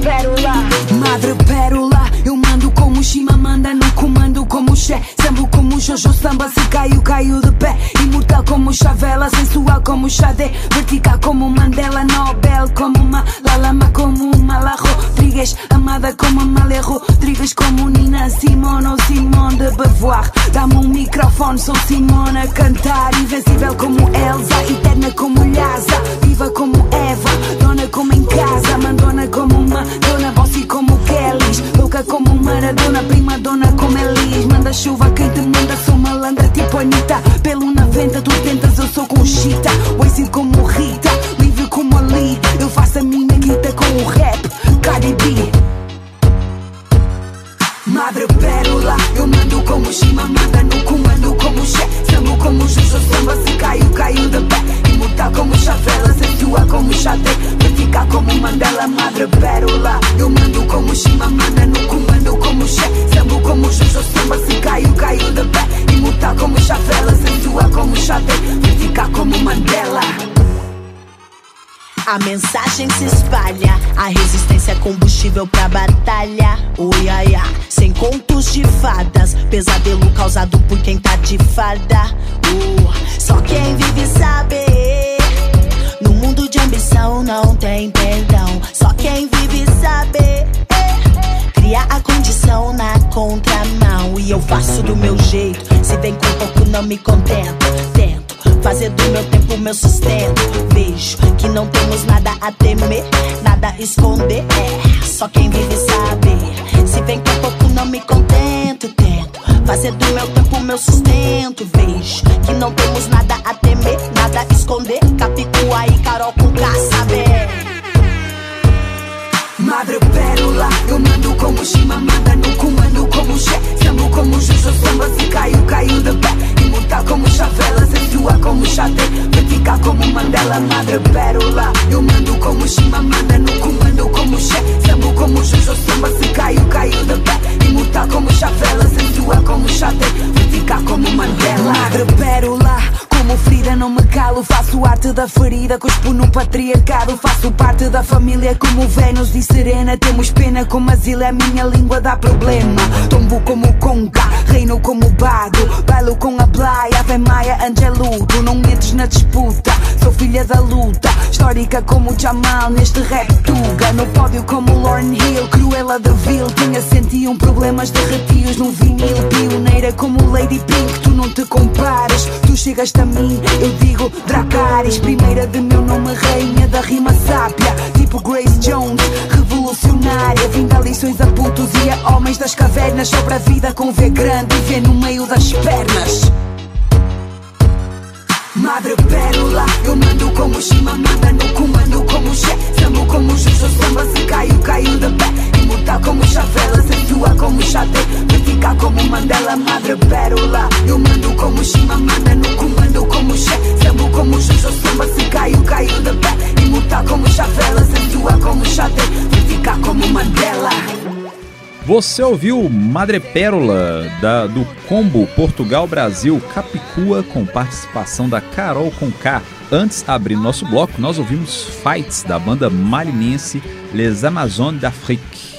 L: pérola. Madre pérola, eu mando como Shima manda no comando como Xé. Sambo como Jojo Samba, se caiu, caiu de pé. Imortal como Chavela, sensual como Xadé. Vertical como Mandela, Nobel como Malalama, como Mala Rodrigues. Amada como Amália Rodrigues, como Nina Simone ou Simone de Beauvoir. Dá-me um microfone, sou Simone a cantar. Invencível como Elsa, eterna como Lhasa. Viva como Eva, dona como em casa. Mandona como Madonna, bossy como Kellys. Louca como Maradona, prima dona como Elis. Manda chuva, quem te manda, sou malandra tipo Anitta. Pelo noventa, tu tentas, eu sou Conchita. Waze como Rita, livre como Ali. Eu faço a minha guita com o rap, Cardi B. Madre pérola, eu mando como Shima manda no comando como Xé. Sambo como Jojo Samba, se caiu, caiu de pé. Imortal como Chavela, sensual como Xadé. Vertical como Mandela, madre pérola. Eu mando como Shima manda no comando como Xé. Sambo como Jojo Samba, se caiu, caiu de pé. Imortal como Chavela, sensual como Xadé. Vertical como Mandela.
M: A mensagem se espalha, a resistência é combustível pra batalha. Oi, ai, ai, sem contos de fadas, pesadelo causado por quem tá de farda. Uh, só quem vive sabe. No mundo de ambição não tem perdão. Só quem vive sabe. Cria a condição na contramão. E eu faço do meu jeito, se vem com pouco não me contento. Tento fazer do meu tempo meu sustento. Vejo que não temos nada a temer, nada a esconder. É, só quem vive sabe. Se vem com pouco não me contento. Tento fazer do meu tempo meu sustento. Vejo que não temos nada a temer, nada a esconder. Capicua e Carol com K, sabe?
L: Madre pérola, eu mando como Shima manda no comando como Xé. Sambo como Jojo Samba, se caiu, caiu de pé. Imortal como Chavela, sensual como Xadé. Vertical como Mandela, madre pérola. Eu mando como Shima manda no comando como Xé. Sambo como Jojo Samba, se caiu, caiu de pé. Imortal como Chavela, sensual como Xadé. Vertical como Mandela, madre pérola. Como Frida não me calo, faço arte da ferida. Cuspo no patriarcado, faço parte da família como Vênus e Serena. Temos pena como asilo, a minha língua dá problema. Tombo como Conca, reino como Bado. Bailo com a Blaia, Ave Maia, Angelu. Tu não entres na disputa, sou filha da luta. Histórica como Jamal, neste rap tuga. No pódio como Lauryn Hill, Cruella de Vil. Tinha cento e um problemas de arrepios no vinil. Pioneira como Lady Pink, tu não te compares. Tu chegaste a mim, eu digo Dracarys. Primeira de meu nome, rainha da rima sábia. Tipo Grace Jones, revolucionária. Vim dar lições a putos e a homens das cavernas sobre a vida com V grande e V no meio das pernas. Madre pérola, eu mando como Shima manda no comando como Xé. Sambo como Jojo Samba, se caiu, caiu de pé. Imortal como Chavela, sensual como Xadé. Vertical como Mandela, madre pérola. Eu mando como Shima manda no comando como Xé. Sambo como Jojo Samba, se caiu, caiu de pé. Imortal como Chavela, sensual como Xadé. Vertical como Mandela.
B: Você ouviu Madre Pérola, da, do combo Portugal-Brasil Capicua, com participação da Carol com K. Antes, abrindo nosso bloco, nós ouvimos Fights, da banda malinense Les Amazones d'Afrique.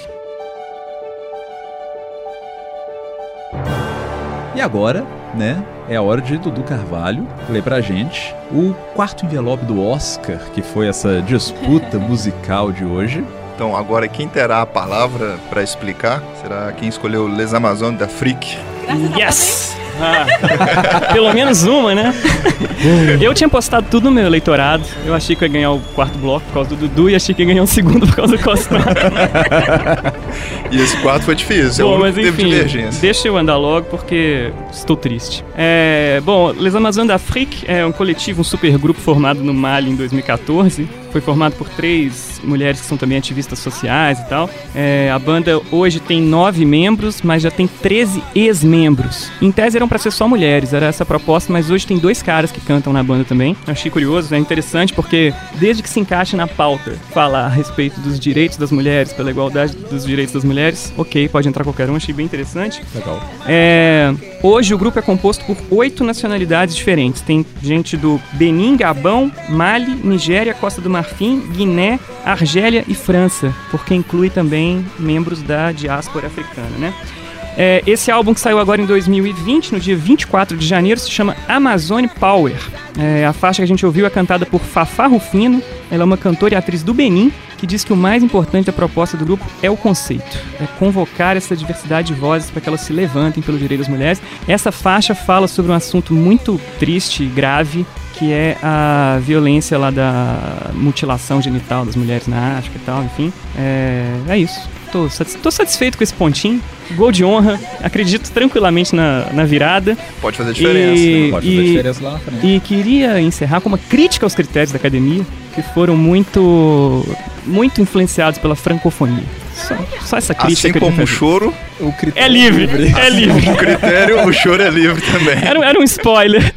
B: E agora, né, é a hora de Dudu Carvalho ler pra gente o quarto envelope do Oscar, que foi essa disputa musical de hoje.
C: Então, agora quem terá a palavra para explicar será quem escolheu Les Amazones d'Afrique.
E: Yes! Ah, pelo menos uma, né? Eu tinha postado tudo no meu eleitorado. Eu achei que eu ia ganhar o quarto bloco por causa do Dudu e achei que ia ganhar o segundo por causa do Costa.
C: E esse quarto foi difícil,
E: bom,
C: é o
E: mas
C: único que teve
E: enfim,
C: divergência.
E: Deixa eu andar logo porque estou triste. É, bom, Les Amazones d'Afrique é um coletivo, um supergrupo formado no Mali em dois mil e catorze. Foi formado por três mulheres que são também ativistas sociais e tal. É, a banda hoje tem nove membros, mas já tem treze ex-membros. Em tese eram pra ser só mulheres, era essa a proposta, mas hoje tem dois caras que cantam na banda também. Eu achei curioso, é interessante porque desde que se encaixa na pauta falar a respeito dos direitos das mulheres, pela igualdade dos direitos das mulheres, ok, pode entrar qualquer um, achei bem interessante.
B: Legal.
E: É, hoje o grupo é composto por oito nacionalidades diferentes. Tem gente do Benin, Gabão, Mali, Nigéria, Costa do Marfim, Guiné, Argélia e França, porque inclui também membros da diáspora africana, né? É, esse álbum que saiu agora em dois mil e vinte, no dia vinte e quatro de janeiro, se chama Amazon Power. É, a faixa que a gente ouviu é cantada por Fafá Rufino. Ela é uma cantora e atriz do Benin, que diz que o mais importante da proposta do grupo é o conceito. É convocar essa diversidade de vozes para que elas se levantem pelo direito das mulheres. Essa faixa fala sobre um assunto muito triste e grave, que é a violência lá da mutilação genital das mulheres na África e tal, enfim. É, é isso. Tô, tô satisfeito com esse pontinho. Gol de honra. Acredito tranquilamente na, na virada.
C: Pode fazer diferença.
B: E, Pode fazer e, diferença lá na frente.
E: E queria encerrar com uma crítica aos critérios da academia, que foram muito, muito influenciados pela francofonia. Só, só essa crítica.
C: Assim como o choro,
E: o critério é livre. livre. É livre.
C: O critério, o choro é livre também.
E: Era, era um spoiler.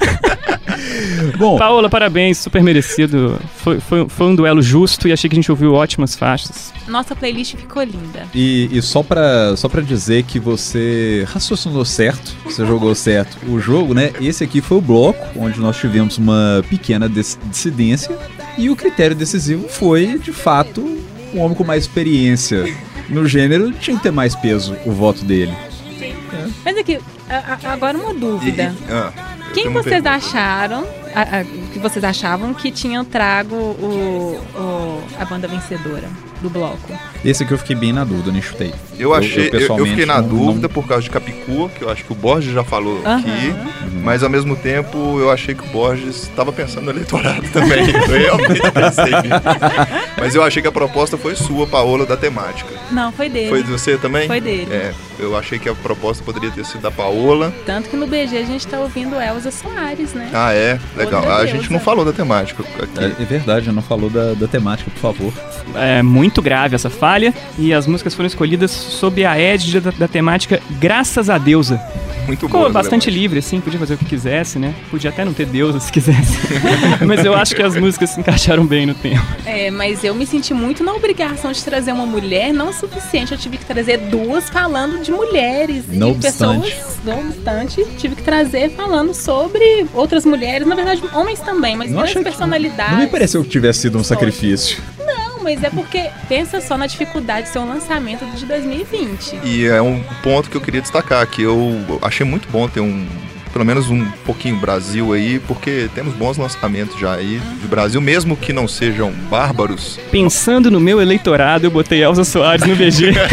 E: Bom, Paola, parabéns, super merecido. Foi, foi, foi um duelo justo e achei que a gente ouviu ótimas faixas.
D: Nossa playlist ficou linda.
B: E, e só, pra, só pra dizer que você raciocinou certo, você jogou certo o jogo, né? Esse aqui foi o bloco onde nós tivemos uma pequena dissidência e o critério decisivo foi, de fato, um homem com mais experiência no gênero. Tinha que ter mais peso o voto dele.
D: Sim. É. Mas aqui, a, a, agora uma dúvida.
C: E, ah,
D: Quem vocês acharam, a, a, que vocês achavam que tinha trago o, o, a banda vencedora do bloco?
B: Esse aqui eu fiquei bem na dúvida, nem chutei.
C: Eu achei, eu, eu, eu fiquei na
B: não,
C: dúvida
B: não...
C: por causa de Capicua, que eu acho que o Borges já falou
D: uhum.
C: aqui, uhum. mas ao mesmo tempo eu achei que o Borges estava pensando no eleitorado também. Eu realmente pensei. Mas eu achei que a proposta foi sua, Paola, da temática.
D: Não, foi dele.
C: Foi de você também?
D: Foi dele.
C: É, eu achei que a proposta poderia ter sido da Paola.
D: Tanto que no B G a gente tá ouvindo Elza Soares, né?
C: Ah, é? Legal.
D: Outra
C: a
D: deusa.
C: gente não falou da temática aqui.
B: É, é verdade, não falou da, da temática, por favor.
E: É muito grave essa falha e as músicas foram escolhidas sob a égide da, da temática Graças a Deusa.
C: Muito
E: Ficou
C: boa,
E: bastante
C: Débora.
E: livre, assim, podia fazer o que quisesse, né? Podia até não ter deusa se quisesse. Mas eu acho que as músicas se encaixaram bem no tempo.
D: É, mas eu me senti muito na obrigação de trazer uma mulher, não o suficiente. Eu tive que trazer duas falando de mulheres.
B: Não
D: e
B: obstante.
D: pessoas. Não obstante, tive que trazer falando sobre outras mulheres, na verdade, homens também, mas
B: Não
D: grandes
B: achei que-
D: personalidades.
B: Não me pareceu que tivesse sido um sacrifício.
D: Não, mas é porque pensa só na dificuldade de ser um lançamento de dois mil e vinte.
C: E é um ponto que eu queria destacar, que eu achei muito bom ter um, pelo menos um pouquinho Brasil aí, porque temos bons lançamentos já aí de Brasil, mesmo que não sejam bárbaros.
E: Pensando no meu eleitorado, eu botei Elza Soares no B G.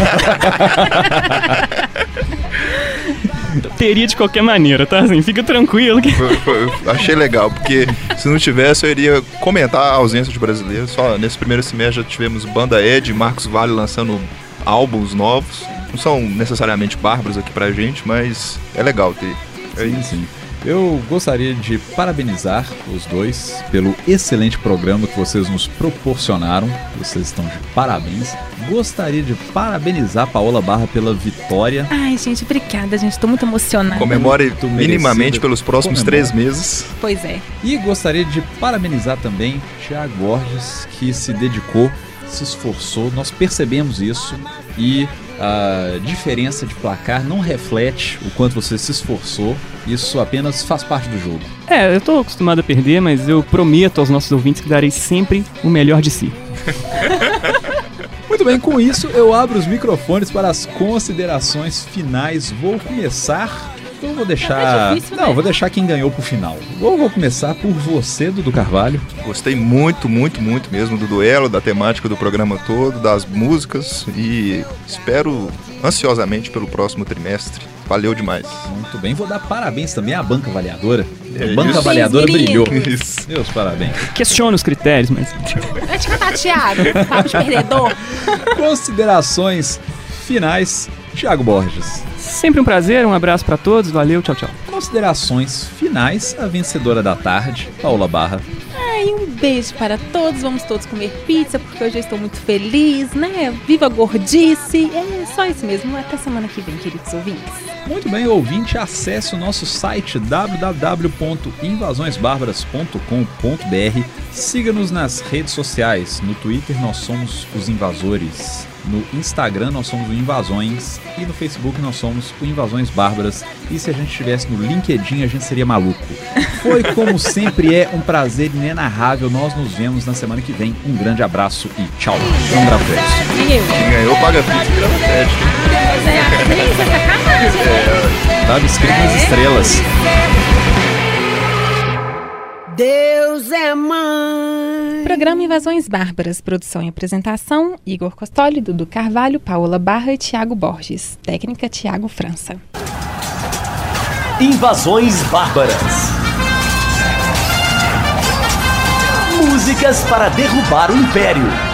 E: Teria de qualquer maneira, tá? Assim, fica tranquilo. Que...
C: Foi- foi- eu achei legal, porque se não tivesse eu iria comentar a ausência de brasileiros. Só nesse primeiro semestre já tivemos Banda Ed e Marcos Vale lançando álbuns novos. Não são necessariamente bárbaros aqui pra gente, mas é legal ter. É
B: Sim,
C: isso.
B: sim. Eu gostaria de parabenizar os dois pelo excelente programa que vocês nos proporcionaram. Vocês estão de parabéns. Gostaria de parabenizar a Paola Barra pela vitória.
D: Ai, gente, obrigada, gente. Tô muito emocionada.
C: Comemore
B: Muito
C: minimamente
B: merecido.
C: pelos próximos
B: Comemore.
C: três meses.
D: Pois é.
B: E gostaria de parabenizar também Thiago Borges, que se dedicou, se esforçou. Nós percebemos isso e a diferença de placar não reflete o quanto você se esforçou. Isso apenas faz parte do jogo.
E: É, eu tô acostumado a perder, mas eu prometo aos nossos ouvintes que darei sempre o melhor de si.
B: Muito bem, com isso eu abro os microfones para as considerações finais. Vou começar. Eu vou deixar.
D: É difícil, né?
B: Não, vou deixar quem ganhou pro final. Eu vou começar por você, Dudu Carvalho.
C: Gostei muito, muito, muito mesmo do duelo, da temática do programa todo, das músicas e espero ansiosamente pelo próximo trimestre. Valeu demais.
B: Muito bem, vou dar parabéns também à banca avaliadora.
C: É
B: a banca
C: isso.
B: avaliadora
D: Sim,
B: brilhou.
C: Isso.
B: Meus parabéns.
E: Questiona os critérios, mas...
D: Vai te catar, Thiago. Papo de perdedor.
B: Considerações finais, Thiago Borges.
E: Sempre um prazer, um abraço pra todos, valeu, tchau, tchau.
B: Considerações finais, a vencedora da tarde, Paola Barra.
D: Ai, um beijo para todos. Vamos todos comer pizza, porque hoje eu estou muito feliz, né? Viva a gordice. É só isso mesmo. Até semana que vem, queridos ouvintes.
B: Muito bem, ouvinte, acesse o nosso site w w w ponto invasões bárbaras ponto com ponto b r. Siga-nos nas redes sociais. No Twitter nós somos os Invasores. No Instagram nós somos o Invasões e no Facebook nós somos o Invasões Bárbaras. E se a gente estivesse no LinkedIn, a gente seria maluco. Foi, como sempre é, um prazer inenarrável. Nós nos vemos na semana que vem. Um grande abraço e tchau. Vamos gravar crédito.
C: Quem ganhou paga pizza e grava crédito.
B: É, tava escrito nas estrelas.
M: Deus é mãe.
D: Programa Invasões Bárbaras. Produção e apresentação: Igor Costoli, Dudu Carvalho, Paola Barra e Thiago Borges. Técnica: Thiago França.
A: Invasões Bárbaras. Músicas para derrubar o Império.